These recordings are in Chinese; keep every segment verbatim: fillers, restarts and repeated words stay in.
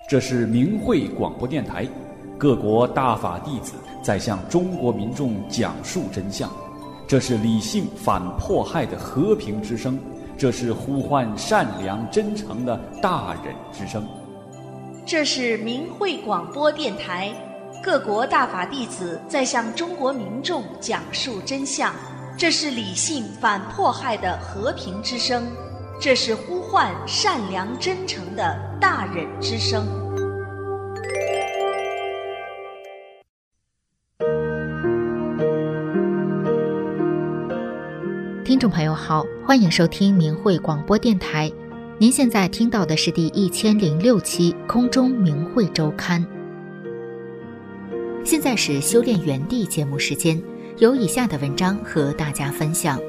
这是明慧广播电台，各国大法弟子在向中国民众讲述真相。这是理性反迫害的和平之声，这是呼唤善良真诚的大忍之声。 这是明慧广播电台，各国大法弟子在向中国民众讲述真相。这是理性反迫害的和平之声，这是呼唤善良真诚的大忍之声。 听众朋友好，欢迎收听明慧广播电台。您现在听到的是第一千零六期空中明慧周刊。现在是修炼园地节目时间，有以下的文章和大家分享。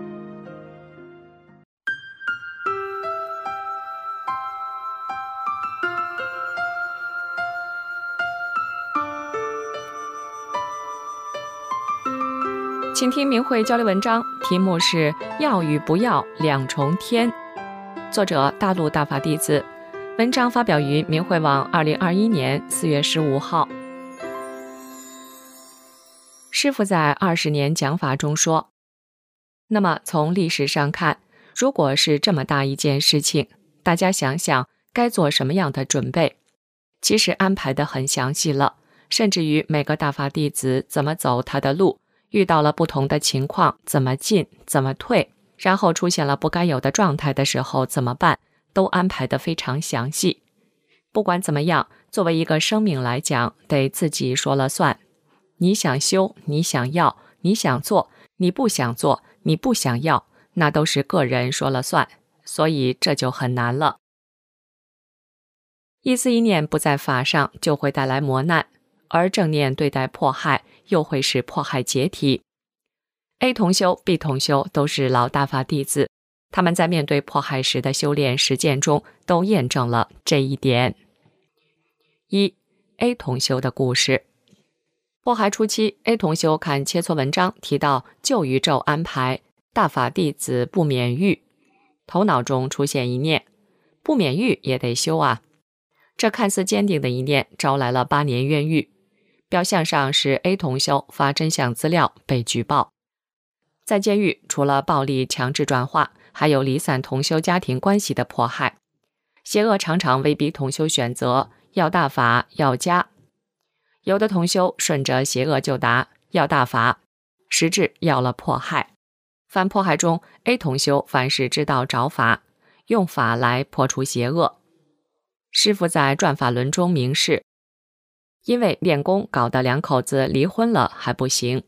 请听明慧交流文章，题目是要与不要两重天，作者大陆大法弟子，文章发表于明慧网二零二一年四月十五号。师父在二十年讲法中说，那么从历史上看，如果是这么大一件事情，大家想想该做什么样的准备，其实安排得很详细了，甚至于每个大法弟子怎么走他的路，遇到了不同的情况怎么进怎么退，然后出现了不该有的状态的时候怎么办，都安排得非常详细。不管怎么样，作为一个生命来讲，得自己说了算。你想修，你想要，你想做，你不想做，你不想要，那都是个人说了算，所以这就很难了。一思一念不在法上，就会带来磨难，而正念对待迫害，又会使迫害解体。A 同修 B 同修都是老大法弟子，他们在面对迫害时的修炼实践中都验证了这一点。一 A 同修的故事。迫害初期， A 同修看切磋文章提到旧宇宙安排大法弟子不免狱，头脑中出现一念，不免狱也得修啊。这看似坚定的一念招来了八年冤狱，表象上是 A 同修发真相资料被举报。在监狱，除了暴力强制转化，还有离散同修家庭关系的迫害。邪恶常常威逼同修选择要大法要家，有的同修顺着邪恶就答要大法，实质要了迫害。反迫害中， A 同修凡事知道找法，用法来破除邪恶。师父在转法轮中明示，因为练功搞得两口子离婚了还不行。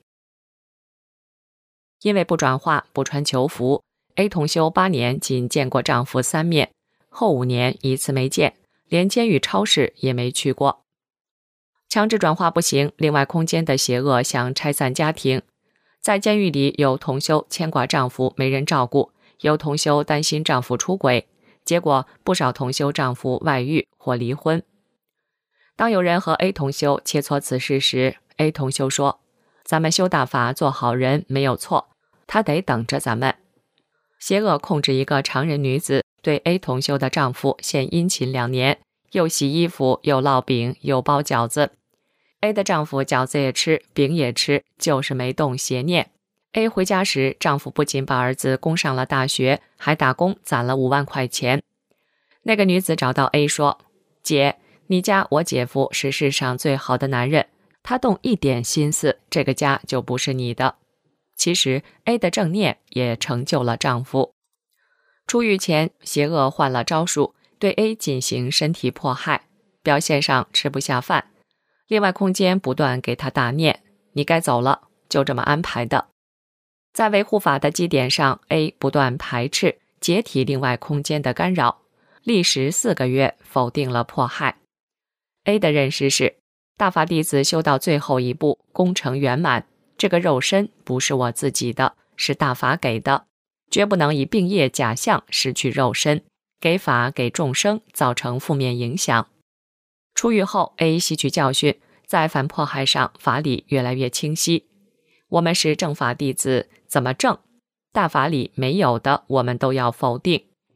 因为不转化不穿囚服， A 同修八年仅见过丈夫三面，后五年一次没见，连监狱超市也没去过。强制转化不行，另外空间的邪恶想拆散家庭。在监狱里，有同修牵挂丈夫没人照顾，有同修担心丈夫出轨，结果不少同修丈夫外遇或离婚。当有人和 A 同修切磋此事时， A 同修说，咱们修大法做好人没有错，他得等着咱们。邪恶控制一个常人女子，对 A 同修的丈夫献殷勤两年，又洗衣服又烙饼又包饺子。A 的丈夫饺子也吃饼也吃，就是没动邪念。 A 回家时，丈夫不仅把儿子供上了大学，还打工攒了五万块钱。那个女子找到 A 说，姐，你家我姐夫是世上最好的男人，他动一点心思，这个家就不是你的。其实 A 的正念也成就了丈夫。出狱前，邪恶换了招数，对 A 进行身体迫害，表现上吃不下饭，另外空间不断给他打念，你该走了，就这么安排的。在维护法的基点上， A 不断排斥解体另外空间的干扰，历时四个月否定了迫害。 A 的认识是，大法弟子修到最后一步，功成圆满，这个肉身不是我自己的，是大法给的，绝不能以病业假象失去肉身，给法给众生造成负面影响。出狱后， A 吸取教训，在反迫害上法理越来越清晰。我们是正法弟子，怎么正？大法理没有的，我们都要否定。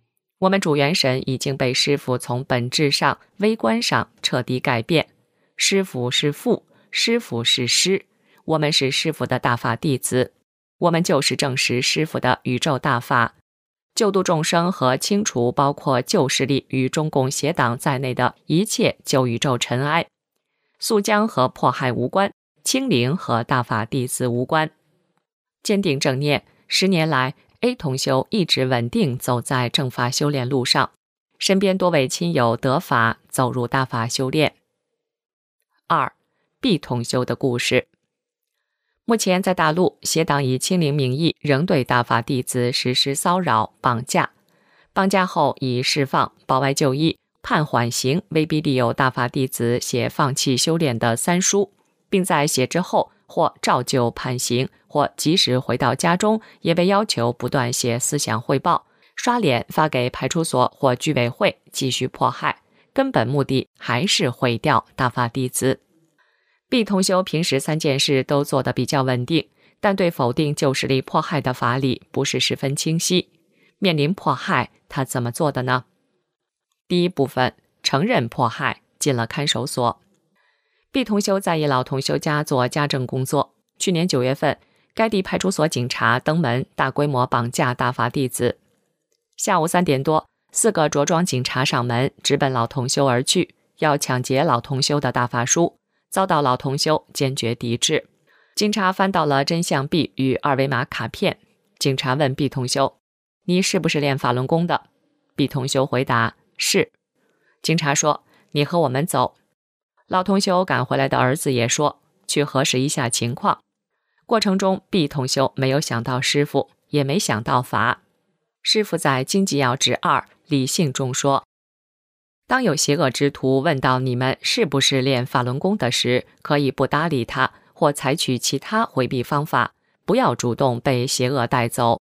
我们主元神已经被师父从本质上、微观上彻底改变。师父是父，师父是师，我们是师父的大法弟子，我们就是证实师父的宇宙大法，救度众生和清除包括旧势力与中共邪党在内的一切旧宇宙尘埃。肃江和迫害无关，清零和大法弟子无关。坚定正念，十年来 A 同修一直稳定走在正法修炼路上，身边多位亲友得法走入大法修炼。二 B 同修的故事。目前在大陆，邪党以清零名义仍对大法弟子实施骚扰、绑架，绑架后以释放、保外就医、判缓刑威逼利诱大法弟子写放弃修炼的三书，并在写之后或照旧判刑，或即使回到家中也被要求不断写思想汇报，刷脸发给派出所或居委会，继续迫害，根本目的还是毁掉大法弟子。B 同修平时三件事都做得比较稳定，但对否定旧势力迫害的法理不是十分清晰。面临迫害，他怎么做的呢？第一部分，承认迫害，进了看守所。B 同修在一老同修家做家政工作。去年九月份，该地派出所警察登门，大规模绑架大法弟子。下午三点多，四个着装警察上门，直奔老同修而去，要抢劫老同修的大法书，遭到老同修坚决抵制。警察翻到了真相币与二维码卡片。警察问 B 同修：“你是不是练法轮功的？” B 同修回答：“是。”警察说：“你和我们走。”老同修赶回来的儿子也说：“去核实一下情况。”过程中 B 同修没有想到师父，也没想到法。师父在《经济要旨二理性》中说：“当有邪恶之徒问到你们是不是练法轮功的时，可以不搭理他，或采取其他回避方法，不要主动被邪恶带走。”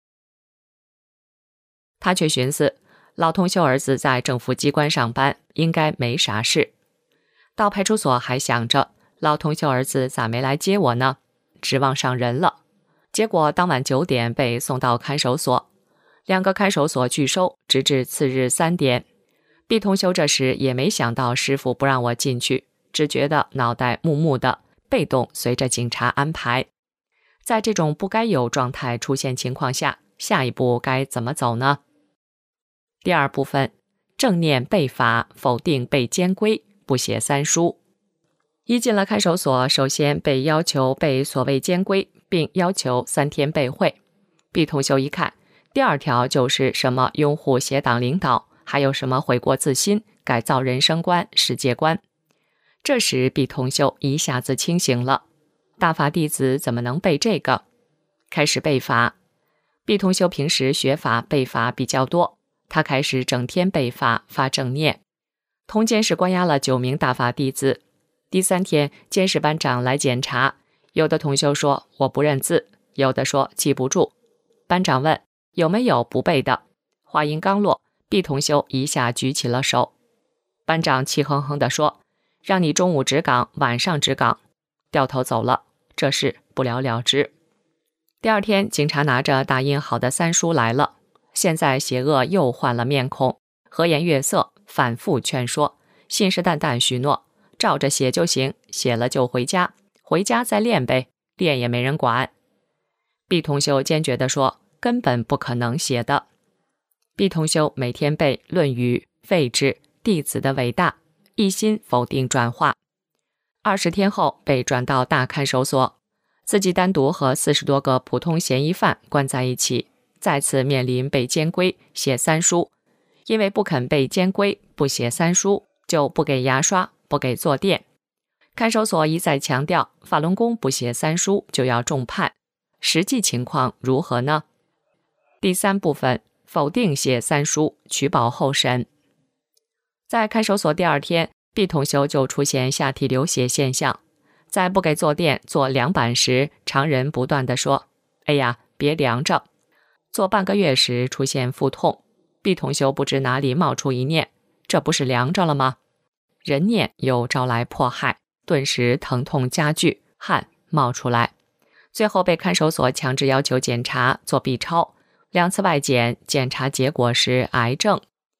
他却寻思，老同修儿子在政府机关上班，应该没啥事。到派出所还想着，老同修儿子咋没来接我呢？指望上人了。结果当晚九点被送到看守所，两个看守所拒收，直至次日三点。B 同修这时也没想到师父不让我进去，只觉得脑袋木木的，被动随着警察安排。在这种不该有状态出现情况下，下一步该怎么走呢？第二部分，正念背法，否定被监规，不写三书。一进了看守所，首先被要求背所谓监规，并要求三天背会。B 同修一看，第二条就是什么拥护邪党领导，还有什么悔过自新、改造人生观、世界观。这时 B 同修一下子清醒了，大法弟子怎么能背这个？开始背法。B 同修平时学法背法比较多，他开始整天背法发正念。同监室关押了九名大法弟子。第三天，监室班长来检查，有的同修说我不认字，有的说记不住。班长问有没有不背的，话音刚落， B 同修一下举起了手。班长气哼哼地说：“让你中午值岗，晚上值岗。”掉头走了，这事不了了之。第二天，警察拿着打印好的三书来了。现在邪恶又换了面孔，和颜悦色，反复劝说，信誓旦旦许诺，照着写就行，写了就回家，回家再练呗，练也没人管。B 同修坚决地说，根本不可能写的。B 同修每天背《论语》、废止弟子的伟大，一心否定转化。二十天后被转到大看守所，自己单独和四十多个普通嫌疑犯关在一起，再次面临被监规写三书。因为不肯被监规，不写三书，就不给牙刷，不给坐垫。看守所一再强调，法轮功不写三书就要重判。实际情况如何呢？第三部分，否定写三书，取保候审。在看守所第二天， B 同修就出现下体流血现象，在不给坐垫坐凉板时，常人不断地说：“哎呀，别凉着。”坐半个月时出现腹痛， B 同修不知哪里冒出一念，这不是凉着了吗？人念又招来迫害，顿时疼痛加剧，汗冒出来。最后被看守所强制要求检查做 B 超，两次外检检查结果是癌症。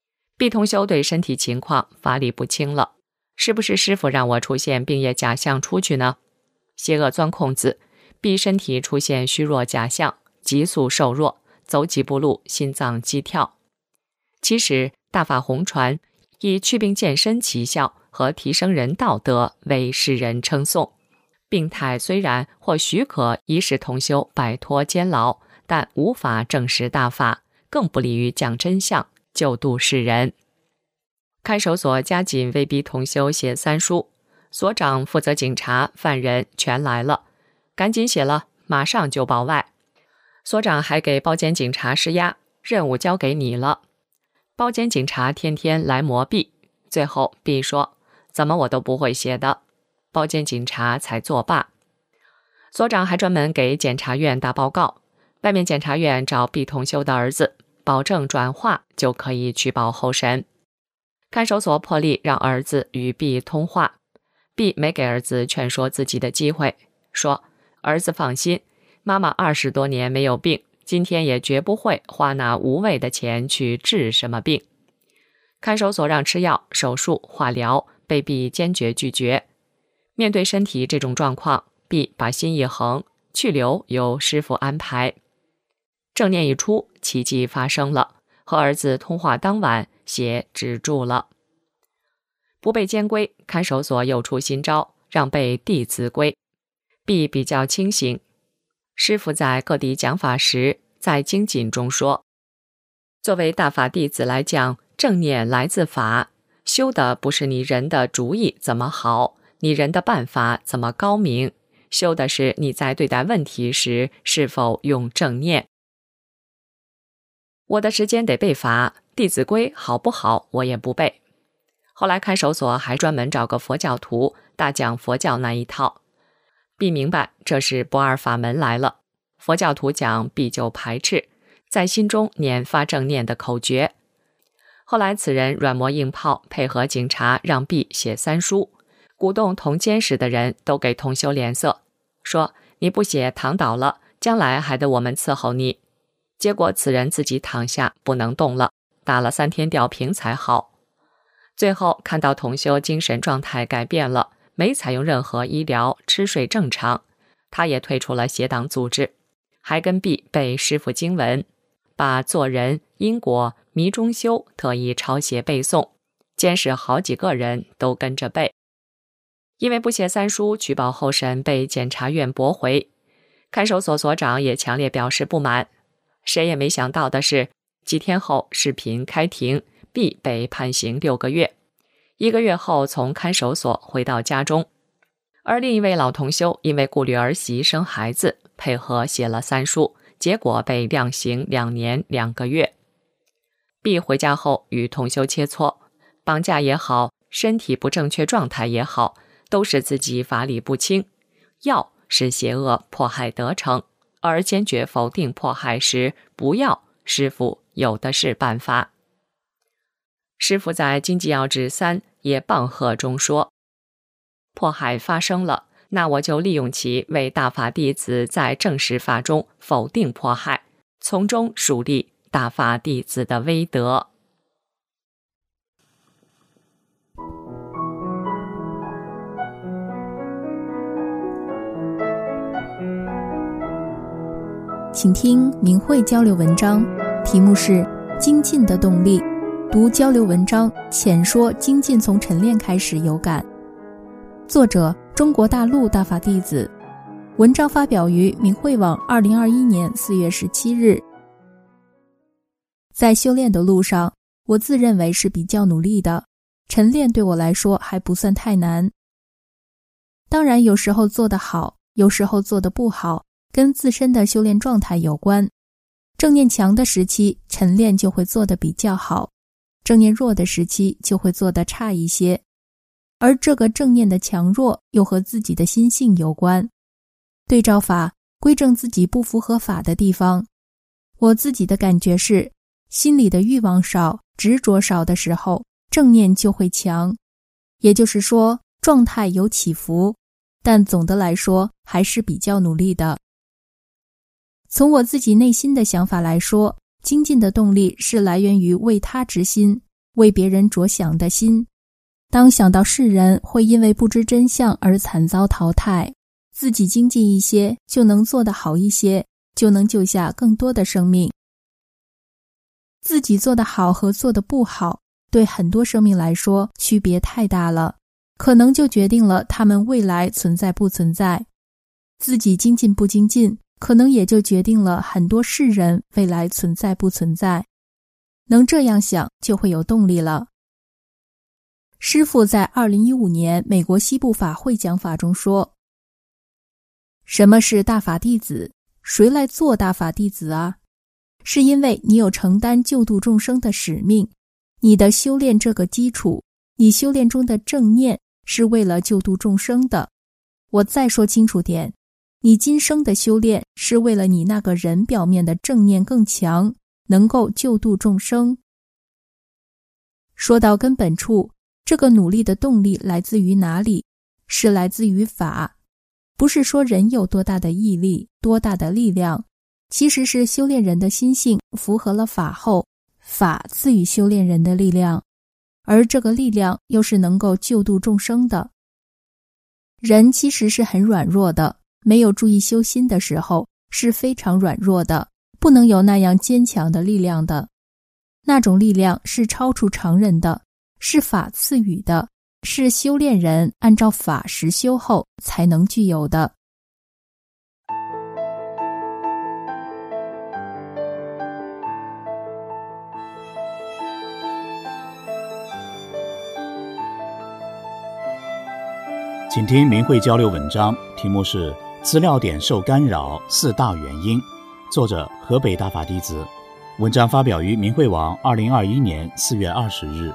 毕同修对身体情况法理不清了，是不是师父让我出现病业假象出去呢？邪恶钻空子，毕身体出现虚弱假象，急速瘦弱，走几步路心脏激跳。其实大法弘传以祛病健身奇效和提升人道德为世人称颂。病态虽然或许可以使同修摆脱监牢，但无法证实大法，更不利于讲真相，救度世人。看守所加紧威逼同修写三书，所长负责警察，犯人全来了，赶紧写了，马上就报外。所长还给包监警察施压，任务交给你了。包监警察天天来磨毕，最后毕说，怎么我都不会写的，包监警察才作罢。所长还专门给检察院打报告，外面检察院找毕同修的儿子，保证转化就可以取保候审。看守所破例让儿子与毕通话，毕没给儿子劝说自己的机会，说儿子放心，妈妈二十多年没有病，今天也绝不会花那无谓的钱去治什么病。看守所让吃药、手术、化疗，被毕坚决拒绝。面对身体这种状况，毕把心一横，去留由师父安排。正念一出，奇迹发生了，和儿子通话当晚，血止住了。不被监规，看守所又出新招，让背《弟子规》。毕比较清醒。师父在各地讲法时，在精进中说，作为大法弟子来讲，正念来自法，修的不是你人的主意怎么好，你人的办法怎么高明，修的是你在对待问题时是否用正念。我的时间得背法，《弟子规》好不好我也不背。后来看守所还专门找个佛教徒大讲佛教那一套，必明白这是不二法门来了。佛教徒讲必就排斥，在心中念发正念的口诀。后来此人软磨硬泡，配合警察让毕写三书，鼓动同监视的人都给同修脸色，说你不写躺倒了，将来还得我们伺候你。结果此人自己躺下不能动了，打了三天吊瓶才好。最后看到同修精神状态改变了，没采用任何医疗，吃睡正常，他也退出了邪党组织，还跟毕背师父经文，把做人、因果、迷中修特意抄写背诵，监视好几个人都跟着背。因为不写三书，取保候审被检察院驳回，看守所所长也强烈表示不满。谁也没想到的是，几天后视频开庭，毕被判刑六个月，一个月后从看守所回到家中。而另一位老同修因为顾虑儿媳生孩子，配合写了三书，结果被量刑两年两个月。毕回家后与同修切磋，绑架也好，身体不正确状态也好，都是自己法理不清，要是邪恶迫害得逞，而坚决否定迫害时，不要，师父有的是办法。师父在《经济要旨三》也棒喝中说，迫害发生了，那我就利用其为大法弟子在正实法中否定迫害，从中树立大法弟子的威德。 请听明慧交流文章，题目是《精进的动力》，读交流文章，浅说精进从晨练开始有感。作者：中国大陆大法弟子。文章发表于明慧网二零二一年四月十七日。在修炼的路上，我自认为是比较努力的，晨练对我来说还不算太难。当然有时候做得好，有时候做得不好，跟自身的修炼状态有关。正念强的时期，晨练就会做得比较好，正念弱的时期就会做得差一些。而这个正念的强弱又和自己的心性有关。对照法，归正自己不符合法的地方。我自己的感觉是，心里的欲望少、执着少的时候，正念就会强。也就是说，状态有起伏，但总的来说还是比较努力的。从我自己内心的想法来说，精进的动力是来源于为他之心， 为别人着想的心。当想到世人会因为不知真相而惨遭淘汰，自己精进一些，就能做得好一些，就能救下更多的生命。自己做得好和做得不好，对很多生命来说区别太大了，可能就决定了他们未来存在不存在。自己精进不精进，可能也就决定了很多世人未来存在不存在。能这样想，就会有动力了。师父在二零一五年美国西部法会讲法中说，什么是大法弟子？谁来做大法弟子啊？是因为你有承担救度众生的使命，你的修炼这个基础，你修炼中的正念是为了救度众生的。我再说清楚点，你今生的修炼是为了你那个人表面的正念更强，能够救度众生。说到根本处，这个努力的动力来自于哪里？是来自于法。不是说人有多大的毅力，多大的力量，其实是修炼人的心性符合了法后，法赐予修炼人的力量，而这个力量又是能够救度众生的。人其实是很软弱的，没有注意修心的时候是非常软弱的，不能有那样坚强的力量的。那种力量是超出常人的，是法赐予的，是修炼人按照法实修后才能具有的。 请听明慧交流文章，题目是资料点受干扰四大原因，作者河北大法弟子。文章发表于明慧网二零二一年四月二十日。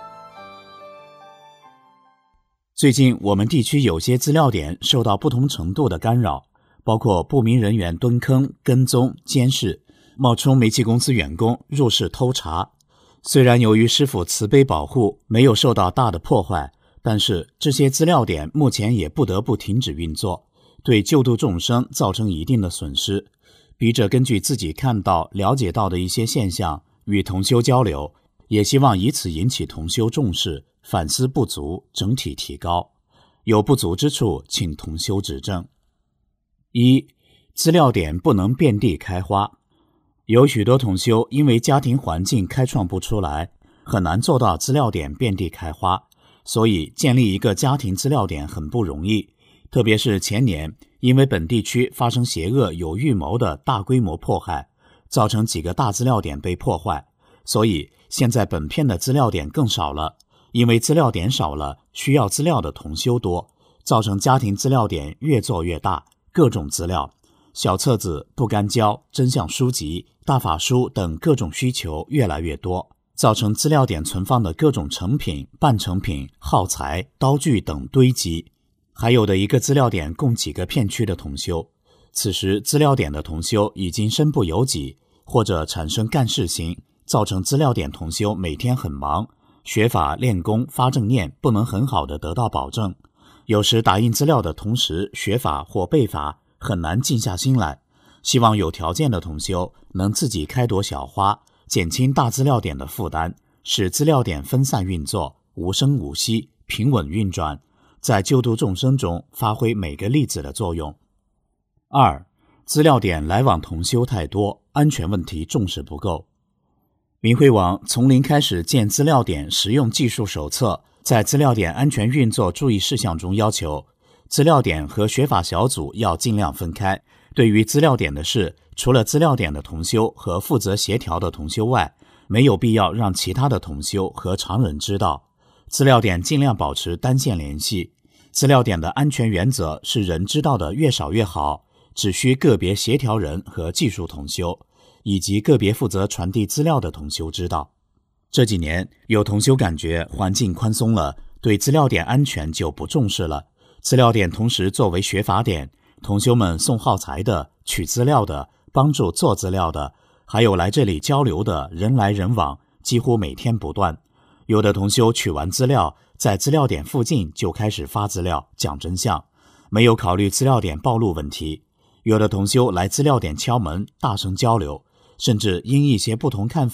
最近我们地区有些资料点受到不同程度的干扰，包括不明人员蹲坑、跟踪、监视，冒充煤气公司员工入室偷查。虽然由于师父慈悲保护，没有受到大的破坏，但是这些资料点目前也不得不停止运作，对救度众生造成一定的损失。笔者根据自己看到、了解到的一些现象，与同修交流，也希望以此引起同修重视，反思不足，整体提高。有不足之处，请同修指正。一、资料点不能遍地开花。有许多同修因为家庭环境开创不出来，很难做到资料点遍地开花，所以建立一个家庭资料点很不容易。特别是前年因为本地区发生邪恶有预谋的大规模迫害，造成几个大资料点被破坏，所以现在本片的资料点更少了。因为资料点少了，需要资料的同修多，造成家庭资料点越做越大，各种资料、小册子、不干胶、真相书籍、大法书等各种需求越来越多，造成资料点存放的各种成品、半成品、耗材、刀具等堆积。还有的一个资料点供几个片区的同修，此时资料点的同修已经身不由己，或者产生干事心，造成资料点同修每天很忙，学法练功发正念不能很好的得到保证，有时打印资料的同时学法或背法，很难静下心来。希望有条件的同修能自己开朵小花，减轻大资料点的负担，使资料点分散运作，无声无息，平稳运转，在救度众生中发挥每个粒子的作用。二、资料点来往同修太多，安全问题重视不够。明慧网从零开始建资料点实用技术手册，在资料点安全运作注意事项中要求，资料点和学法小组要尽量分开。对于资料点的事，除了资料点的同修和负责协调的同修外，没有必要让其他的同修和常人知道。资料点尽量保持单线联系。资料点的安全原则是人知道的越少越好，只需个别协调人和技术同修，以及个别负责传递资料的同修知道。这几年有同修感觉环境宽松了，对资料点安全就不重视了。资料点同时作为学法点，同修们送耗材的、取资料的、帮助做资料的，还有来这里交流的，人来人往，几乎每天不断。有的同修取完资料，在资料点附近就开始发资料讲真相，没有考虑资料点暴露问题。有的同修来资料点敲门大声交流，甚至因一些不同看法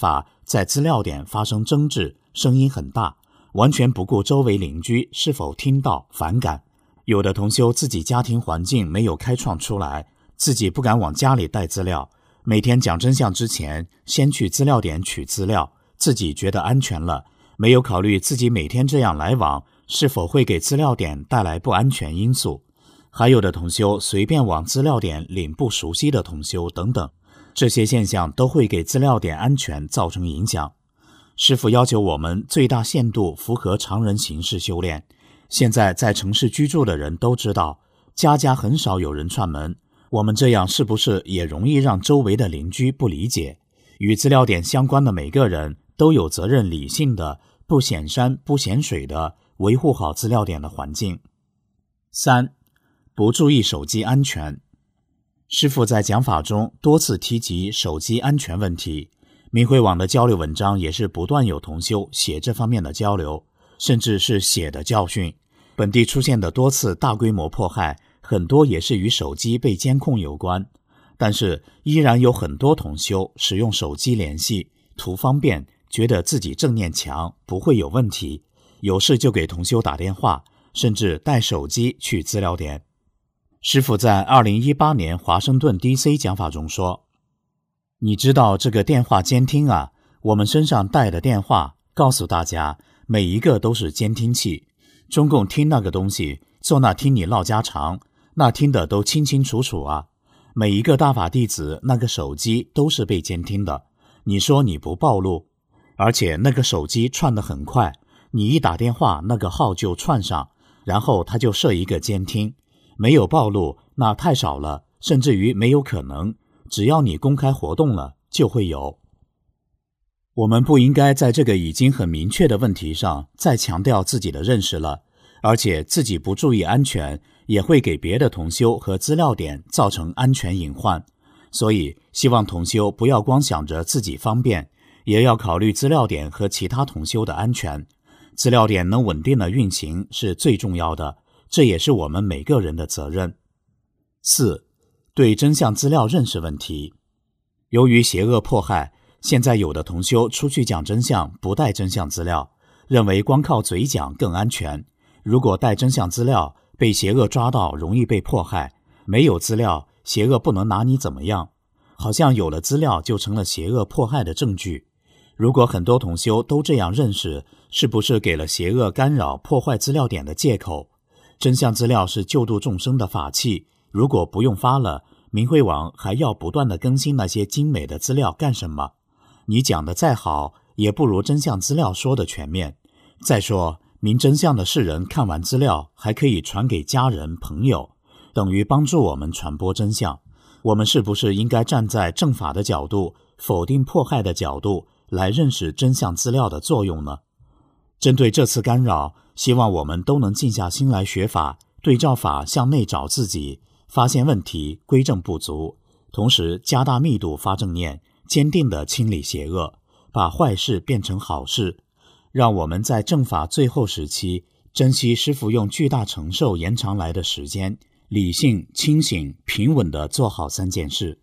在资料点发生争执，声音很大，完全不顾周围邻居是否听到反感。有的同修自己家庭环境没有开创出来，自己不敢往家里带资料，每天讲真相之前先去资料点取资料，自己觉得安全了，没有考虑自己每天这样来往是否会给资料点带来不安全因素。还有的同修随便往资料点领不熟悉的同修等等，这些现象都会给资料点安全造成影响。师父要求我们最大限度符合常人形式修炼。现在在城市居住的人都知道，家家很少有人串门，我们这样是不是也容易让周围的邻居不理解？与资料点相关的每个人都有责任理性的、不显山不显水的维护好资料点的环境。三、不注意手机安全。师父在讲法中多次提及手机安全问题，明慧网的交流文章也是不断有同修写这方面的交流，甚至是写的教训。本地出现的多次大规模迫害，很多也是与手机被监控有关，但是依然有很多同修使用手机联系，图方便，觉得自己正念强，不会有问题，有事就给同修打电话，甚至带手机去资料点。师父在二零一八年华盛顿 D C 讲法中说，你知道这个电话监听啊，我们身上带的电话，告诉大家每一个都是监听器，中共听那个东西，坐那听你唠家常，那听的都清清楚楚啊。每一个大法弟子那个手机都是被监听的，你说你不暴露？而且那个手机串得很快，你一打电话那个号就串上，然后他就设一个监听，没有暴露那太少了，甚至于没有可能，只要你公开活动了就会有。我们不应该在这个已经很明确的问题上再强调自己的认识了，而且自己不注意安全，也会给别的同修和资料点造成安全隐患。所以希望同修不要光想着自己方便，也要考虑资料点和其他同修的安全。资料点能稳定的运行是最重要的，这也是我们每个人的责任。四、对真相资料认识问题。由于邪恶迫害，现在有的同修出去讲真相不带真相资料，认为光靠嘴讲更安全。如果带真相资料，被邪恶抓到容易被迫害，没有资料，邪恶不能拿你怎么样，好像有了资料就成了邪恶迫害的证据。如果很多同修都这样认识，是不是给了邪恶干扰破坏资料点的借口？真相资料是救度众生的法器，如果不用发了，明慧网还要不断地更新那些精美的资料干什么？你讲的再好，也不如真相资料说的全面。再说，明真相的世人看完资料，还可以传给家人朋友，等于帮助我们传播真相。我们是不是应该站在正法的角度，否定迫害的角度，来认识真相资料的作用呢？针对这次干扰，希望我们都能静下心来学法，对照法向内找自己，发现问题，归正不足，同时加大密度发正念，坚定地清理邪恶，把坏事变成好事。让我们在正法最后时期，珍惜师父用巨大承受延长来的时间，理性、清醒、平稳地做好三件事。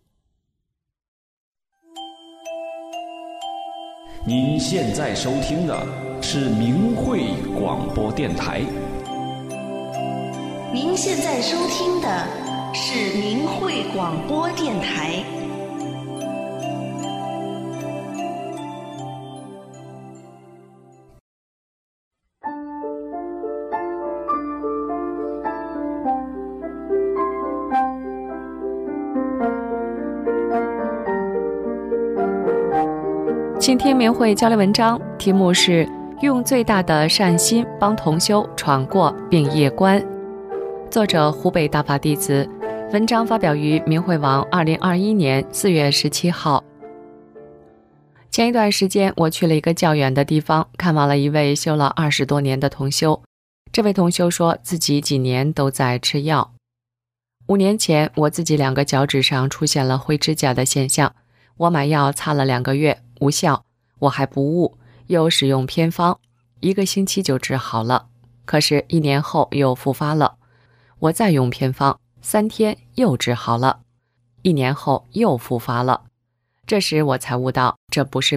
您现在收听的是明慧广播电台。 您现在收听的是明慧广播电台。 倾听明慧交流文章，题目是用最大的善心帮同修闯过并业关，作者湖北大法弟子，文章发表于明慧网二零二一年四月十七号。前一段时间我去了一个较远的地方，看望了一位修了二十多年的同修。这位同修说自己几年都在吃药。五年前我自己两个脚趾上出现了灰指甲的现象，我买药擦了两个月无效，我还不悟，又使用偏方，一个星期就治好了。可是一年后又复发了，我再用偏方，三天又治好了，一年后又复发了。这时我才悟到，这不是病，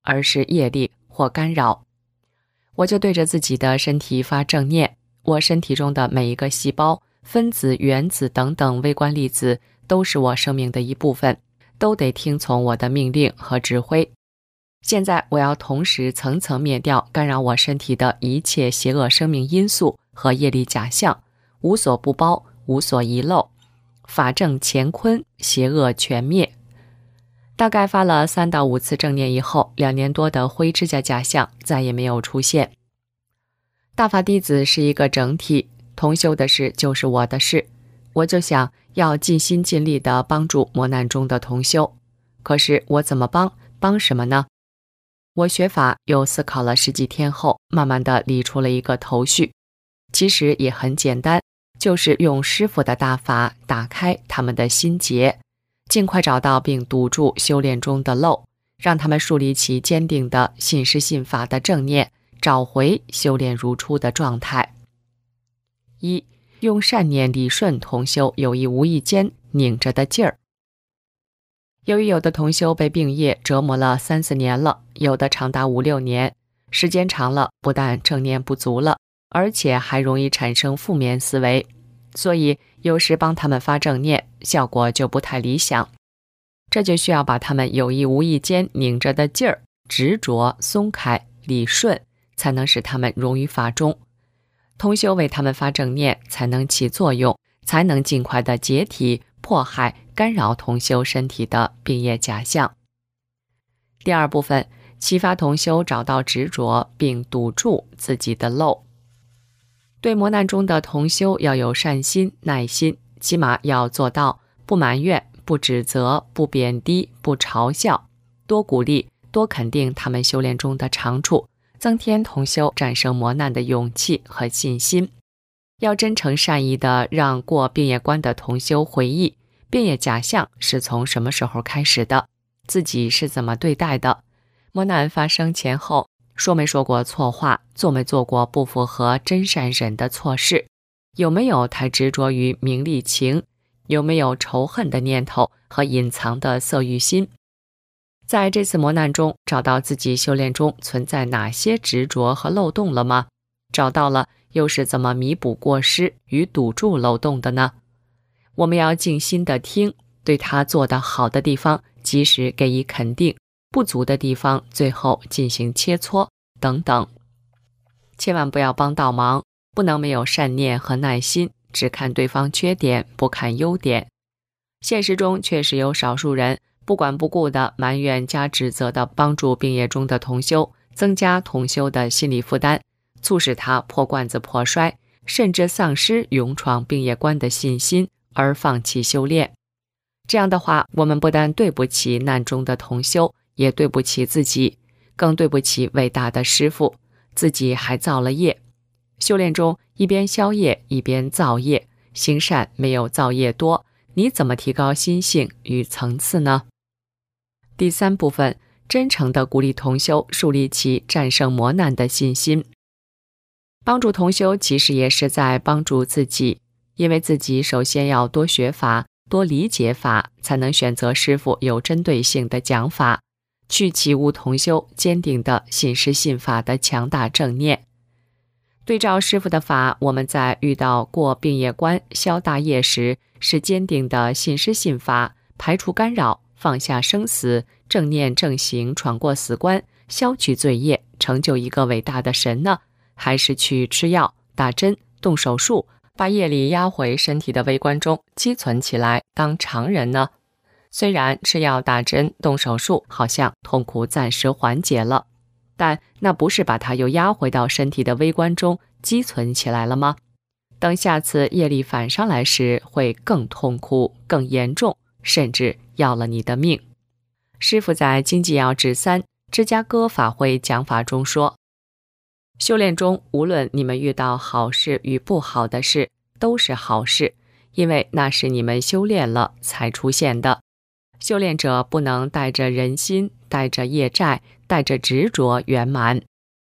而是业力或干扰。我就对着自己的身体发正念，我身体中的每一个细胞、分子、原子等等微观粒子都是我生命的一部分，都得听从我的命令和指挥。现在我要同时层层灭掉干扰我身体的一切邪恶生命因素和业力假象，无所不包，无所遗漏，法正乾坤，邪恶全灭。大概发了三到五次正念以后，两年多的灰指甲假象再也没有出现。大法弟子是一个整体，同修的事就是我的事，我就想要尽心尽力地帮助磨难中的同修。可是我怎么帮？帮什么呢？我学法又思考了十几天后，慢慢地理出了一个头绪。其实也很简单，就是用师父的大法打开他们的心结，尽快找到并堵住修炼中的漏，让他们树立起坚定的信师信法的正念，找回修炼如初的状态。一、用善念理顺同修有意无意间拧着的劲儿。由于有的同修被病业折磨了三四年了，有的长达五六年，时间长了，不但正念不足了，而且还容易产生负面思维，所以有时帮他们发正念，效果就不太理想。这就需要把他们有意无意间拧着的劲儿、执着松开、理顺，才能使他们融于法中。同修为他们发正念，才能起作用，才能尽快的解体、迫害、干扰同修身体的病业假象。第二部分，启发同修找到执着并堵住自己的漏。对磨难中的同修要有善心、耐心，起码要做到不埋怨、不指责、不贬低、不嘲笑，多鼓励、多肯定他们修炼中的长处，增添同修战胜磨难的勇气和信心。要真诚善意地让过病业关的同修回忆病业假象是从什么时候开始的，自己是怎么对待的，磨难发生前后说没说过错话，做没做过不符合真善忍的错事，有没有太执着于名利情，有没有仇恨的念头和隐藏的色欲心。在这次磨难中，找到自己修炼中存在哪些执着和漏洞了吗？找到了，又是怎么弥补过失与堵住漏洞的呢？我们要静心地听，对他做得好的地方及时给予肯定，不足的地方最后进行切磋等等。千万不要帮倒忙，不能没有善念和耐心，只看对方缺点，不看优点。现实中确实有少数人不管不顾的埋怨加指责的帮助病业中的同修，增加同修的心理负担，促使他破罐子破摔，甚至丧失勇闯病业关的信心而放弃修炼。这样的话，我们不但对不起难中的同修，也对不起自己，更对不起伟大的师父，自己还造了业。修炼中一边消业一边造业，行善没有造业多，你怎么提高心性与层次呢？第三部分，真诚地鼓励同修树立起战胜磨难的信心。帮助同修其实也是在帮助自己，因为自己首先要多学法，多理解法，才能选择师父有针对性的讲法，去启悟同修坚定的信师信法的强大正念。对照师父的法，我们在遇到过病业关、消大业时，是坚定的信师信法，排除干扰，放下生死，正念正行，闯过死关，消去罪业，成就一个伟大的神呢？还是去吃药、打针、动手术，把业力压回身体的微观中积存起来当常人呢？虽然吃药、打针、动手术好像痛苦暂时缓解了，但那不是把它又压回到身体的微观中积存起来了吗？等下次业力反上来时，会更痛苦、更严重，甚至要了你的命。师父在《经济要旨三芝加哥法会讲法》中说，修炼中无论你们遇到好事与不好的事，都是好事，因为那是你们修炼了才出现的。修炼者不能带着人心，带着业债，带着执着圆满。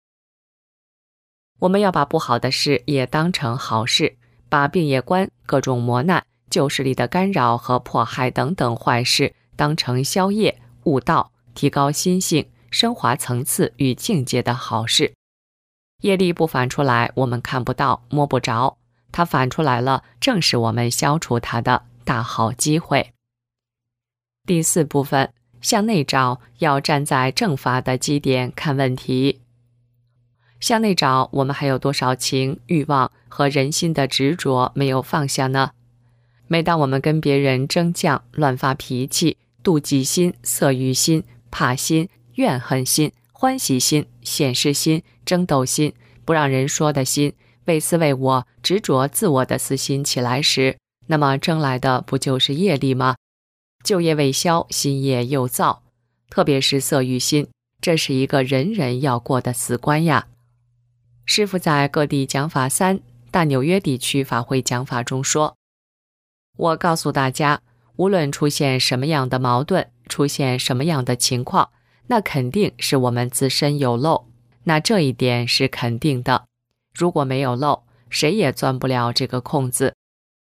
我们要把不好的事也当成好事，把病业关、各种磨难、旧势力的干扰和迫害等等坏事当成消业、悟道，提高心性， 升华层次与境界的好事。业力不反出来，我们看不到摸不着，它反出来了，正是我们消除它的大好机会。第四部分，向内找，要站在正法的基点看问题。向内找，我们还有多少情、欲望和人心的执着没有放下呢？每当我们跟别人争犟、乱发脾气、妒忌心、色欲心、怕心、怨恨心、欢喜心、显示心、争斗心、不让人说的心、为私为我、执着自我的私心起来时，那么争来的不就是业力吗？旧业未消，新业又造，特别是色欲心，这是一个人人要过的死关呀。师父在各地讲法三大纽约地区法会讲法中说，我告诉大家，无论出现什么样的矛盾，出现什么样的情况，那肯定是我们自身有漏，那这一点是肯定的。如果没有漏，谁也钻不了这个空子。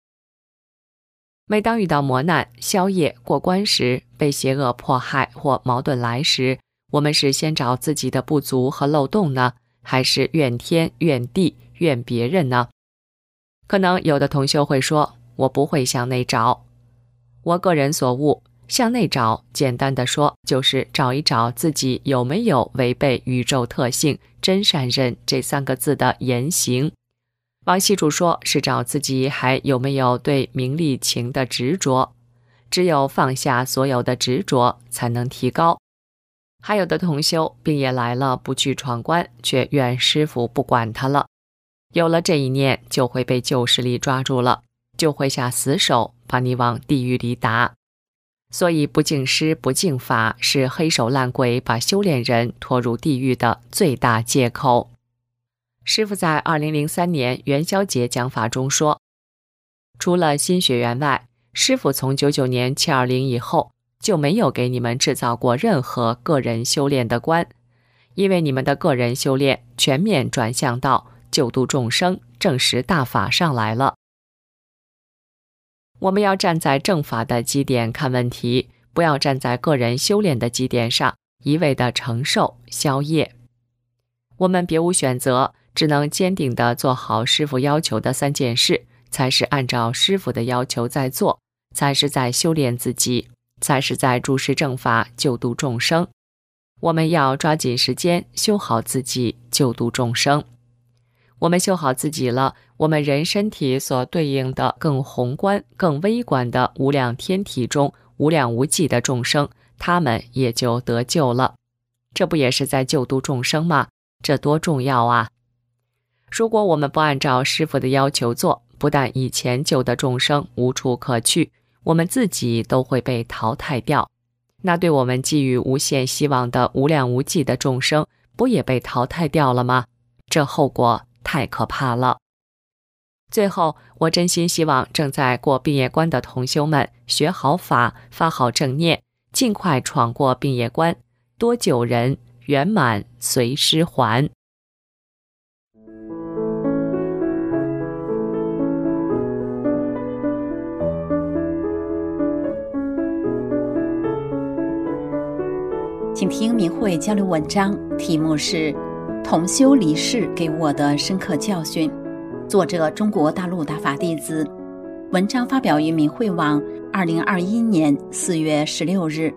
每当遇到磨难、消业、过关时，被邪恶迫害或矛盾来时，我们是先找自己的不足和漏洞呢，还是怨天、怨地、怨别人呢？可能有的同修会说，我不会向内找。我个人所悟，向内找，简单的说，就是找一找自己有没有违背宇宙特性真善忍这三个字的言行。往细处说，是找自己还有没有对名利情的执着。只有放下所有的执着，才能提高。还有的同修病也来了，不去闯关，却怨师父不管他了。有了这一念，就会被旧势力抓住了，就会下死手，把你往地狱里打。所以不敬师不敬法，是黑手烂鬼把修炼人拖入地狱的最大借口。师父在二零零三年元宵节讲法中说，除了新学员外，师父从九九年七二零以后就没有给你们制造过任何个人修炼的关，因为你们的个人修炼全面转向到救度众生、证实大法上来了。我们要站在正法的基点看问题，不要站在个人修炼的基点上一味的承受消业。我们别无选择，只能坚定地做好师父要求的三件事，才是按照师父的要求在做，才是在修炼自己，才是在注释正法救度众生。我们要抓紧时间修好自己，救度众生。我们修好自己了，我们人身体所对应的更宏观、更微观的无量天体中无量无际的众生，他们也就得救了。这不也是在救度众生吗？这多重要啊！如果我们不按照师父的要求做，不但以前救的众生无处可去，我们自己都会被淘汰掉。那对我们寄予无限希望的无量无际的众生，不也被淘汰掉了吗？这后果太可怕了。最后，我真心希望正在过病业关的同修们学好法，发好正念，尽快闯过病业关，多救人，圆满随师还。 请听明慧交流文章，题目是《同修离世给我的深刻教训》，作者中国大陆大法弟子，文章发表于明慧网二零二一年四月十六日。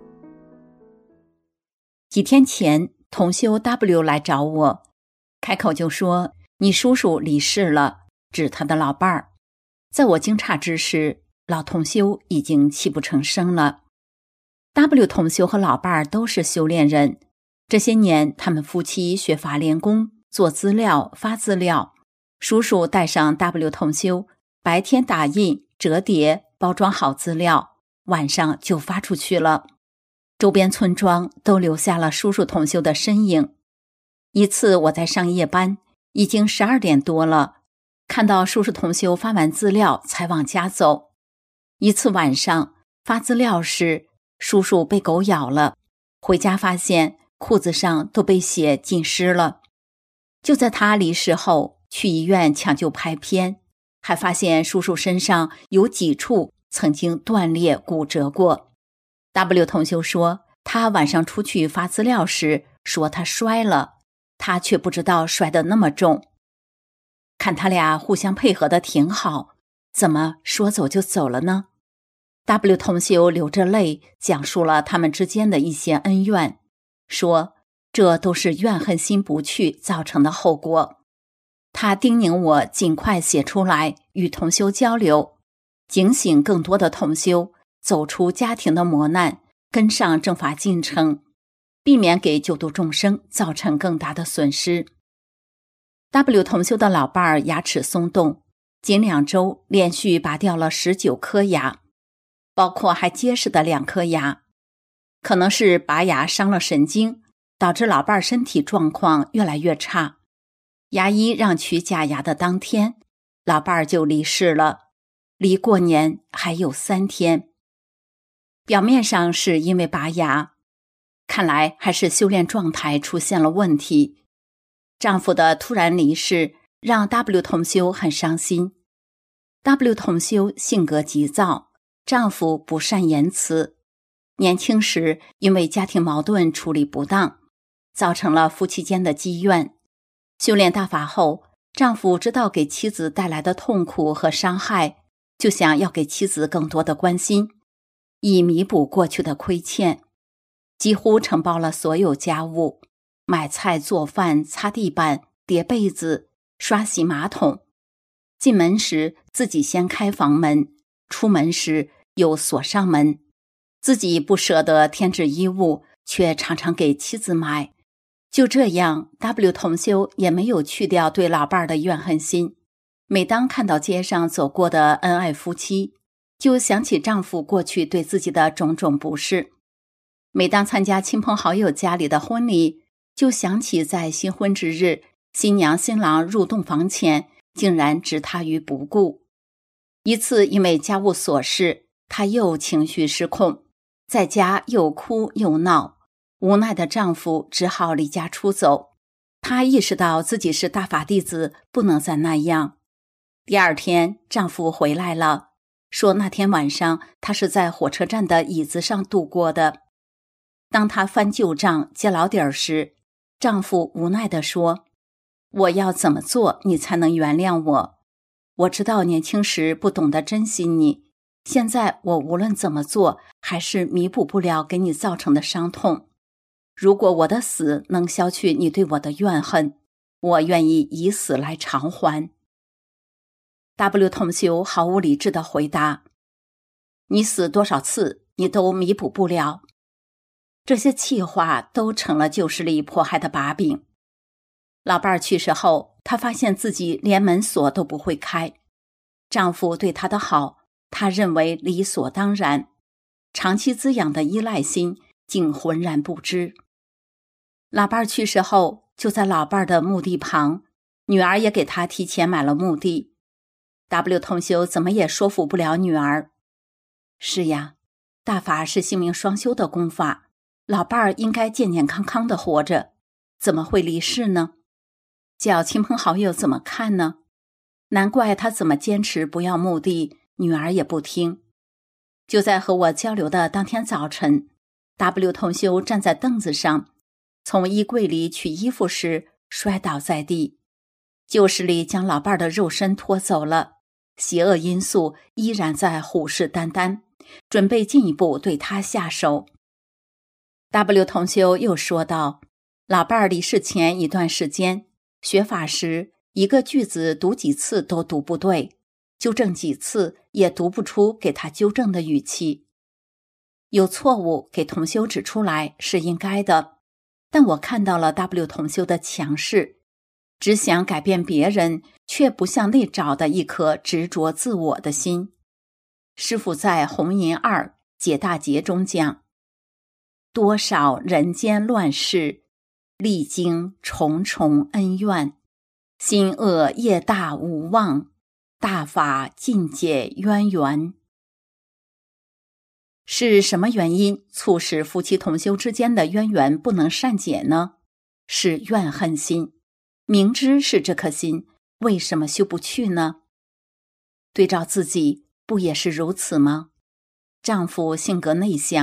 几天前，同修 W 来找我，开口就说你叔叔离世了，指他的老伴儿。在我惊诧之时，老同修已经泣不成声了。W 同修和老伴儿都是修炼人，这些年他们夫妻学法练功，做资料发资料，叔叔带上 W 同修，白天打印折叠包装好资料，晚上就发出去了。周边村庄都留下了叔叔同修的身影。一次我在上夜班，已经十二点多了，看到叔叔同修发完资料才往家走。一次晚上发资料时，叔叔被狗咬了，回家发现裤子上都被血浸湿了。就在他离世后，去医院抢救拍片，还发现叔叔身上有几处曾经断裂骨折过。W 同修说， 他晚上出去发资料时说他摔了，他却不知道摔得那么重。看他俩互相配合得挺好，怎么说走就走了呢？ W 同修流着泪讲述了他们之间的一些恩怨，说这都是怨恨心不去造成的后果。他叮咛我尽快写出来与同修交流，警醒更多的同修走出家庭的磨难，跟上正法进程，避免给救度众生造成更大的损失。 W 同修的老伴儿牙齿松动，仅两周连续拔掉了十九颗牙，包括还结实的两颗牙。可能是拔牙伤了神经，导致老伴儿身体状况越来越差。牙医让取假牙的当天，老伴儿就离世了，离过年还有三天。表面上是因为拔牙，看来还是修炼状态出现了问题。丈夫的突然离世让 W 同修很伤心。 W 同修性格急躁，丈夫不善言辞，年轻时因为家庭矛盾处理不当，造成了夫妻间的积怨。修炼大法后，丈夫知道给妻子带来的痛苦和伤害，就想要给妻子更多的关心，以弥补过去的亏欠，几乎承包了所有家务，买菜做饭、擦地板、叠被子、刷洗马桶。进门时自己先开房门，出门时又锁上门，自己不舍得添置衣物，却常常给妻子买。就这样 W 同修也没有去掉对老伴儿的怨恨心，每当看到街上走过的恩爱夫妻，就想起丈夫过去对自己的种种不是。每当参加亲朋好友家里的婚礼，就想起在新婚之日，新娘新郎入洞房前竟然置他于不顾。一次因为家务琐事，她又情绪失控，在家又哭又闹，无奈的丈夫只好离家出走。她意识到自己是大法弟子，不能再那样。第二天丈夫回来了，说那天晚上他是在火车站的椅子上度过的。当她翻旧账揭老底儿时，丈夫无奈地说，我要怎么做你才能原谅我？我知道年轻时不懂得珍惜你，现在我无论怎么做，还是弥补不了给你造成的伤痛。如果我的死能消去你对我的怨恨，我愿意以死来偿还。 W 同修毫无理智地回答，你死多少次你都弥补不了。这些气话都成了旧势力迫害的把柄。老伴儿去世后，她发现自己连门锁都不会开，丈夫对她的好，她认为理所当然，长期滋养的依赖心竟浑然不知。老伴儿去世后，就在老伴儿的墓地旁，女儿也给她提前买了墓地。 W 同修怎么也说服不了女儿。是呀，大法是性命双修的功法，老伴儿应该健健康康的活着，怎么会离世呢？叫亲朋好友怎么看呢？难怪他怎么坚持不要墓地，女儿也不听。就在和我交流的当天早晨， W 同修站在凳子上，从衣柜里取衣服时摔倒在地。旧势力将老伴儿的肉身拖走了，邪恶因素依然在虎视眈眈，准备进一步对他下手。 W 同修又说道，老伴儿离世前一段时间学法时，一个句子读几次都读不对，纠正几次也读不出给他纠正的语气。有错误给同修指出来是应该的，但我看到了 W 同修的强势，只想改变别人，却不向内找的一颗执着自我的心。师父在红银二解大劫中讲，多少人间乱世，历经重重恩怨，心恶业大无望，大法尽解渊源。是什么原因促使夫妻同修之间的渊源不能善解呢？是怨恨心。明知是这颗心，为什么修不去呢？对照自己，不也是如此吗？丈夫性格内向，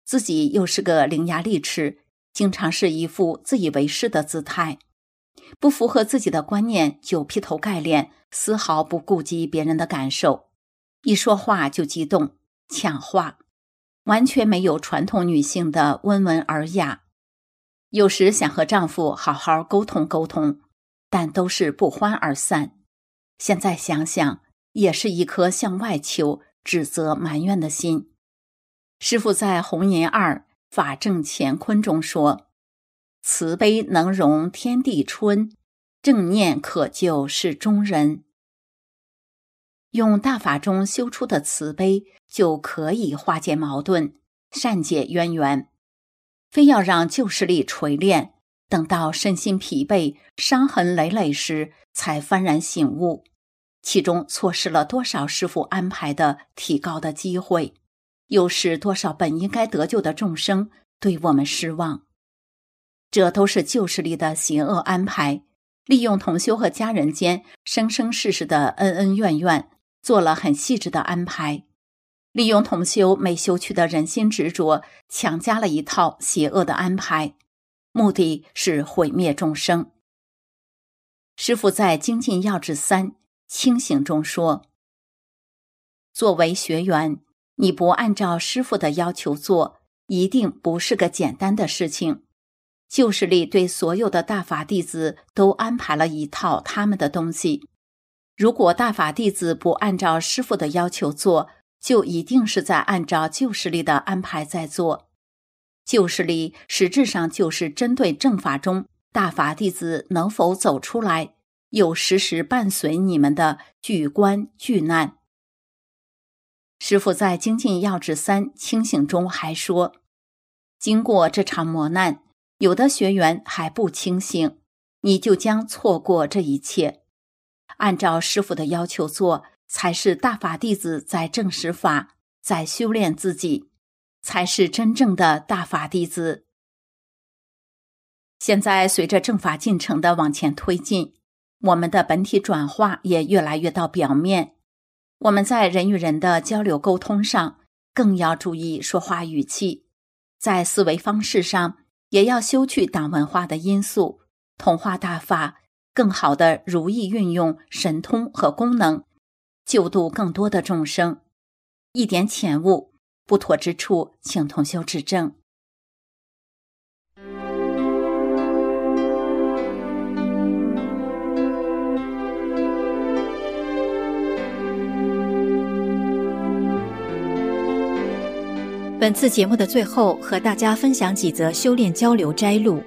自己又是个伶牙俐齿，经常是一副自以为是的姿态，不符合自己的观念就劈头盖脸，丝毫不顾及别人的感受，一说话就激动抢话，完全没有传统女性的温文尔雅。有时想和丈夫好好沟通沟通，但都是不欢而散。现在想想，也是一颗向外求、指责埋怨的心。师父在《红银二法正乾坤》中说，慈悲能容天地春，正念可救世中人。用大法中修出的慈悲，就可以化解矛盾，善解渊源。非要让旧势力锤炼，等到身心疲惫、伤痕累累时，才幡然醒悟，其中错失了多少师父安排的提高的机会，又使多少本应该得救的众生对我们失望。这都是旧势力的邪恶安排，利用同修和家人间生生世世的恩恩怨怨，做了很细致的安排，利用同修没修去的人心执着，强加了一套邪恶的安排，目的是毁灭众生。师父在精进要旨三清醒中说，作为学员，你不按照师父的要求做，一定不是个简单的事情。旧势力对所有的大法弟子都安排了一套他们的东西，如果大法弟子不按照师父的要求做，就一定是在按照旧势力的安排在做。旧势力实质上就是针对正法中大法弟子能否走出来，又时时伴随你们的巨关巨难。师父在精进要旨三清醒中还说，经过这场磨难，有的学员还不清醒，你就将错过这一切。按照师父的要求做，才是大法弟子在证实法，在修炼自己，才是真正的大法弟子。现在随着正法进程的往前推进，我们的本体转化也越来越到表面。我们在人与人的交流沟通上，更要注意说话语气，在思维方式上也要修去党文化的因素，同化大法，更好地如意运用神通和功能，救度更多的众生。一点浅悟不妥之处，请同修指正。 本次节目的最后，和大家分享几则修炼交流摘录。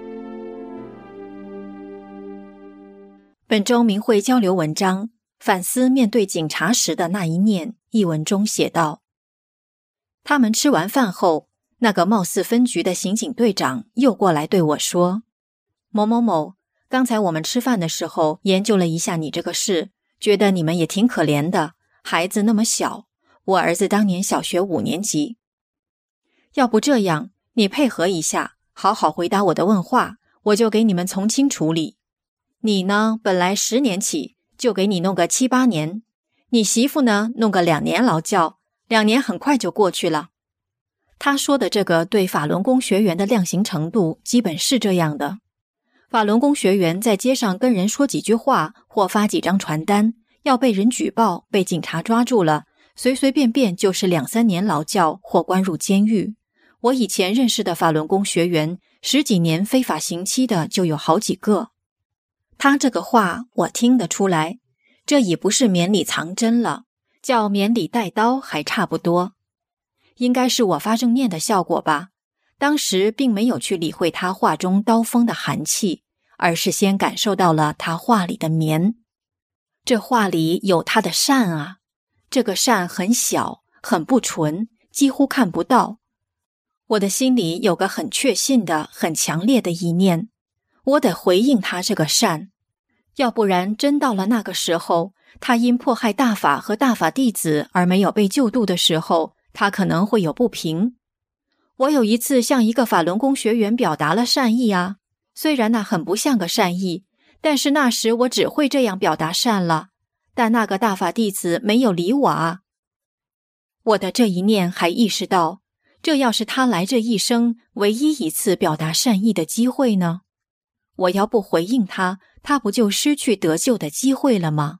本周明慧交流文章反思面对警察时的那一念，一文中写道，他们吃完饭后，那个貌似分局的刑警队长又过来对我说，某某某，刚才我们吃饭的时候研究了一下你这个事，觉得你们也挺可怜的，孩子那么小，我儿子当年小学五年级。要不这样，你配合一下，好好回答我的问话，我就给你们从轻处理。你呢，本来十年起，就给你弄个七八年，你媳妇呢，弄个两年劳教，两年很快就过去了。他说的这个对法轮功学员的量刑程度基本是这样的，法轮功学员在街上跟人说几句话或发几张传单，要被人举报，被警察抓住了，随随便便就是两三年劳教或关入监狱。我以前认识的法轮功学员，十几年非法刑期的就有好几个。他这个话我听得出来，这已不是绵里藏针了，叫绵里带刀还差不多。应该是我发正念的效果吧，当时并没有去理会他话中刀锋的寒气，而是先感受到了他话里的绵。这话里有他的善啊，这个善很小，很不纯，几乎看不到。我的心里有个很确信的、很强烈的意念，我得回应他这个善，要不然真到了那个时候，他因迫害大法和大法弟子而没有被救度的时候，他可能会有不平。我有一次向一个法轮功学员表达了善意啊，虽然那很不像个善意，但是那时我只会这样表达善了，但那个大法弟子没有理我啊。我的这一念还意识到， 这要是他来这一生唯一一次表达善意的机会呢？我要不回应他，他不就失去得救的机会了吗？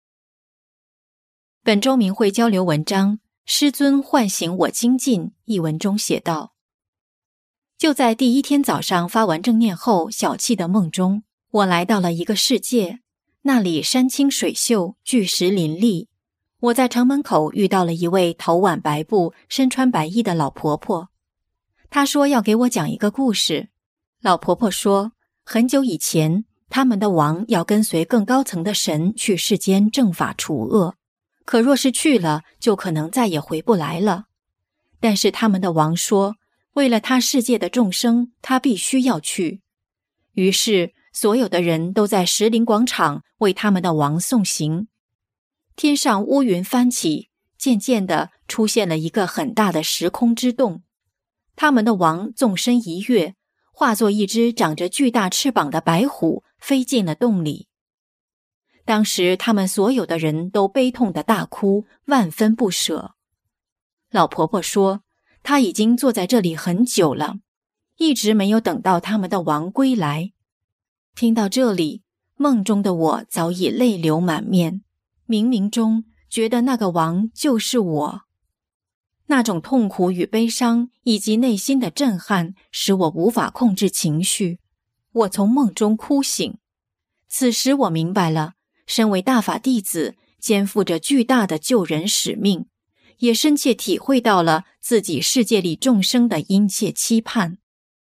本周明慧交流文章《师尊唤醒我精进》一文中写道：就在第一天早上发完正念后小憩的梦中，我来到了一个世界，那里山清水秀，巨石林立。我在城门口遇到了一位头挽白布、身穿白衣的老婆婆。她说要给我讲一个故事。老婆婆说，很久以前，他们的王要跟随更高层的神去世间正法除恶，可若是去了，就可能再也回不来了。但是他们的王说，为了他世界的众生，他必须要去。于是，所有的人都在石林广场为他们的王送行。天上乌云翻起，渐渐地出现了一个很大的时空之洞。他们的王纵身一跃，化作一只长着巨大翅膀的白虎，飞进了洞里。当时他们所有的人都悲痛地大哭，万分不舍。老婆婆说，她已经坐在这里很久了，一直没有等到他们的王归来。听到这里，梦中的我早已泪流满面，冥冥中觉得那个王就是我。那种痛苦与悲伤以及内心的震撼使我无法控制情绪，我从梦中哭醒。此时我明白了，身为大法弟子，肩负着巨大的救人使命，也深切体会到了自己世界里众生的殷切期盼。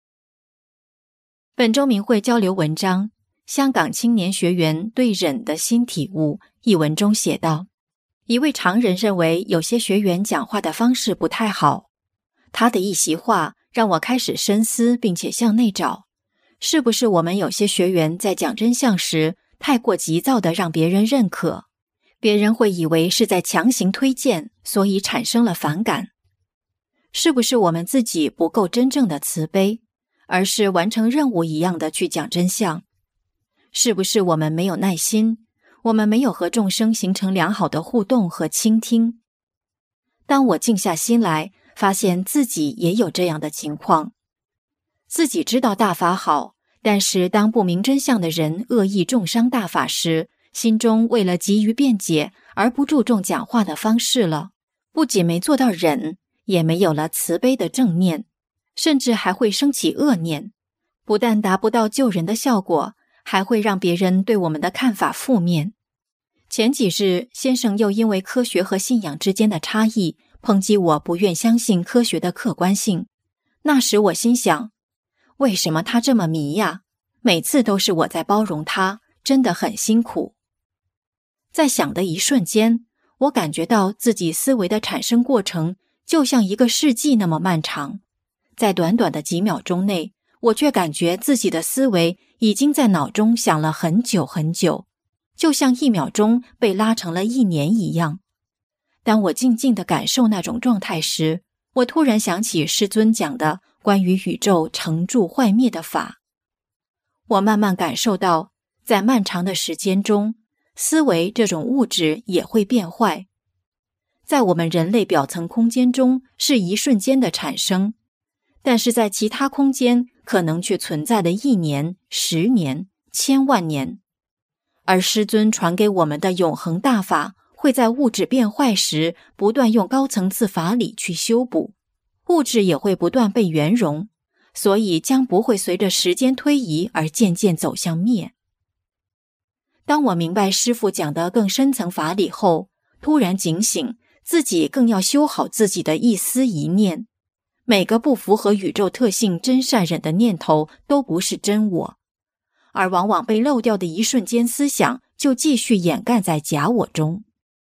本周明慧交流文章《香港青年学员对忍的新体悟》一文中写道，一位常人认为有些学员讲话的方式不太好，他的一席话让我开始深思，并且向内找，是不是我们有些学员在讲真相时太过急躁地让别人认可，别人会以为是在强行推荐，所以产生了反感？是不是我们自己不够真正的慈悲，而是完成任务一样的去讲真相？是不是我们没有耐心，我们没有和众生形成良好的互动和倾听？当我静下心来，发现自己也有这样的情况。自己知道大法好，但是当不明真相的人恶意重伤大法时，心中为了急于辩解而不注重讲话的方式了，不仅没做到忍，也没有了慈悲的正念，甚至还会升起恶念，不但达不到救人的效果，还会让别人对我们的看法负面。前几日，先生又因为科学和信仰之间的差异，抨击我不愿相信科学的客观性。那时我心想，为什么他这么迷呀？每次都是我在包容他，真的很辛苦。在想的一瞬间，我感觉到自己思维的产生过程就像一个世纪那么漫长，在短短的几秒钟内，我却感觉自己的思维已经在脑中想了很久很久，就像一秒钟被拉成了一年一样。当我静静地感受那种状态时，我突然想起师尊讲的关于宇宙成住坏灭的法。我慢慢感受到，在漫长的时间中，思维这种物质也会变坏。在我们人类表层空间中是一瞬间的产生，但是在其他空间可能却存在了一年、十年、千万年。而师尊传给我们的永恒大法，会在物质变坏时不断用高层次法理去修补，物质也会不断被圆融，所以将不会随着时间推移而渐渐走向灭。当我明白师父讲的更深层法理后，突然警醒，自己更要修好自己的一思一念。每个不符合宇宙特性真善忍的念头都不是真我，而往往被漏掉的一瞬间思想就继续掩盖在假我中。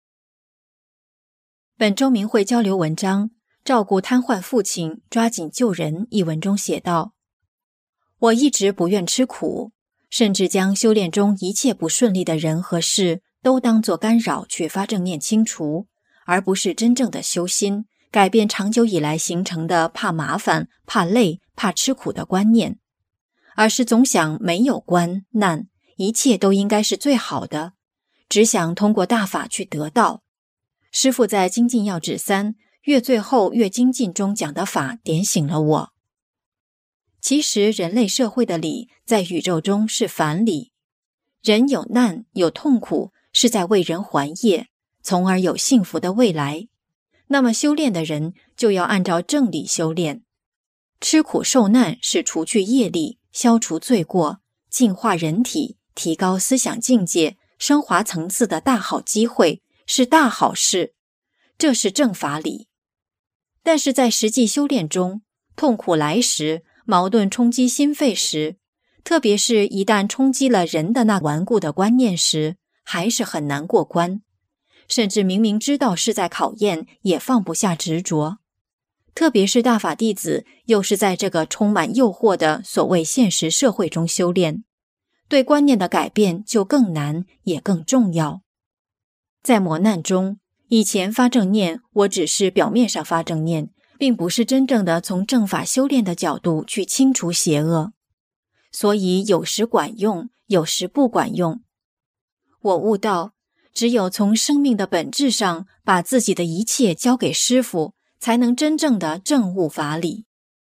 本周明慧交流文章《照顾瘫痪父亲，抓紧救人》一文中写道，我一直不愿吃苦，甚至将修炼中一切不顺利的人和事都当作干扰去发正念清除，而不是真正的修心，改变长久以来形成的怕麻烦、怕累、怕吃苦的观念，而是总想没有关难，一切都应该是最好的，只想通过大法去得到。师父在精进要旨三越最后越精进中讲的法点醒了我。其实人类社会的理在宇宙中是反理，人有难有痛苦是在为人还业，从而有幸福的未来。那么修炼的人就要按照正理修炼。吃苦受难是除去业力，消除罪过，净化人体，提高思想境界，升华层次的大好机会，是大好事，这是正法理。但是在实际修炼中，痛苦来时，矛盾冲击心肺时，特别是一旦冲击了人的那顽固的观念时，还是很难过关，甚至明明知道是在考验，也放不下执着。特别是大法弟子又是在这个充满诱惑的所谓现实社会中修炼，对观念的改变就更难，也更重要。在磨难中，以前发正念，我只是表面上发正念，并不是真正的从正法修炼的角度去清除邪恶，所以有时管用，有时不管用。我悟到，只有从生命的本质上把自己的一切交给师父，才能真正的证悟法理。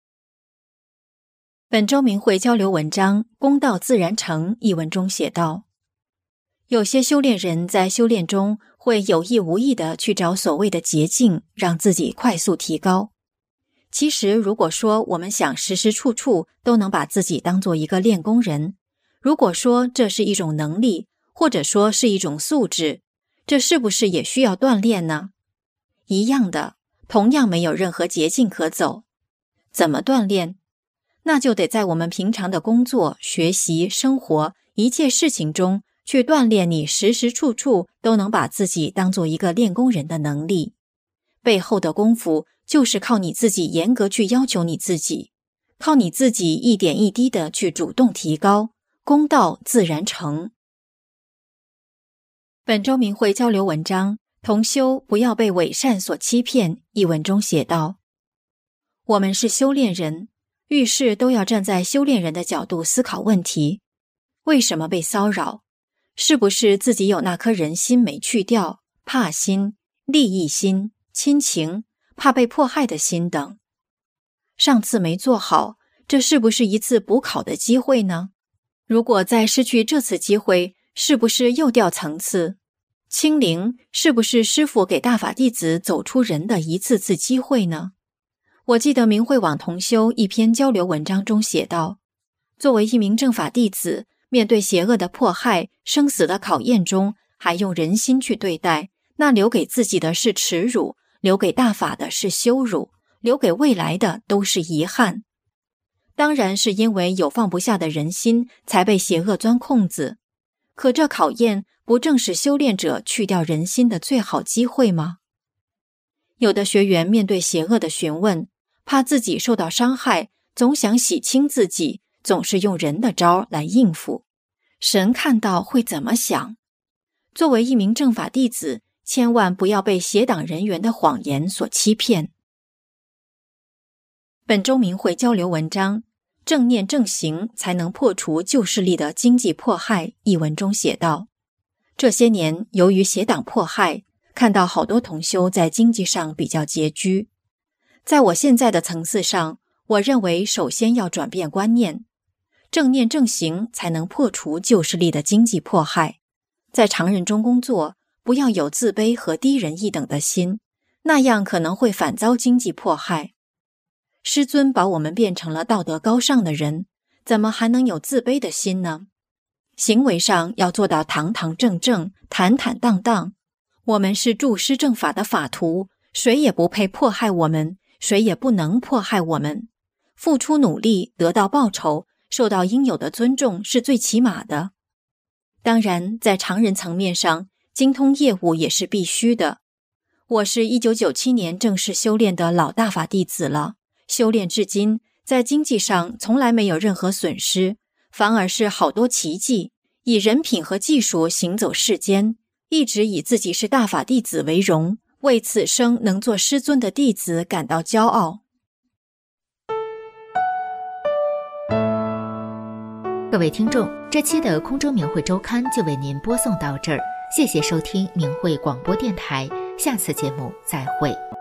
本周明慧交流文章《功道自然成》一文中写道，有些修炼人在修炼中会有意无意地去找所谓的捷径，让自己快速提高。其实如果说我们想时时处处都能把自己当做一个练功人，如果说这是一种能力，或者说是一种素质，这是不是也需要锻炼呢？一样的，同样没有任何捷径可走。怎么锻炼？那就得在我们平常的工作、学习、生活一切事情中去锻炼你时时处处都能把自己当做一个练功人的能力。背后的功夫就是靠你自己严格去要求你自己，靠你自己一点一滴的去主动提高，功道自然成。本周明慧交流文章，同修不要被伪善所欺骗一文中写道，我们是修炼人，遇事都要站在修炼人的角度思考问题。为什么被骚扰？是不是自己有那颗人心没去掉，怕心、利益心、亲情，怕被迫害的心等？上次没做好，这是不是一次补考的机会呢？如果再失去这次机会，是不是又掉层次？清零是不是师父给大法弟子走出人的一次次机会呢？我记得明慧网同修一篇交流文章中写道，作为一名正法弟子，面对邪恶的迫害、生死的考验中，还用人心去对待，那留给自己的是耻辱，留给大法的是羞辱，留给未来的都是遗憾。当然是因为有放不下的人心，才被邪恶钻空子。可这考验不正是修炼者去掉人心的最好机会吗？有的学员面对邪恶的询问，怕自己受到伤害，总想洗清自己，总是用人的招来应付。神看到会怎么想？作为一名正法弟子，千万不要被邪党人员的谎言所欺骗。本周明慧交流文章，正念正行才能破除旧势力的经济迫害一文中写道，这些年由于邪党迫害，看到好多同修在经济上比较拮据。在我现在的层次上，我认为首先要转变观念，正念正行才能破除旧势力的经济迫害。在常人中工作，不要有自卑和低人一等的心，那样可能会反遭经济迫害。师尊把我们变成了道德高尚的人，怎么还能有自卑的心呢？行为上要做到堂堂正正、坦坦荡荡。我们是助师正法的法徒，谁也不配迫害我们，谁也不能迫害我们。付出努力，得到报酬，受到应有的尊重是最起码的。当然，在常人层面上，精通业务也是必须的。我是一九九七年正式修炼的老大法弟子了，修炼至今，在经济上从来没有任何损失，反而是好多奇迹，以人品和技术行走世间，一直以自己是大法弟子为荣，为此生能做师尊的弟子感到骄傲。 各位听众，这期的空中明慧周刊就为您播送到这儿，谢谢收听明慧广播电台，下次节目再会。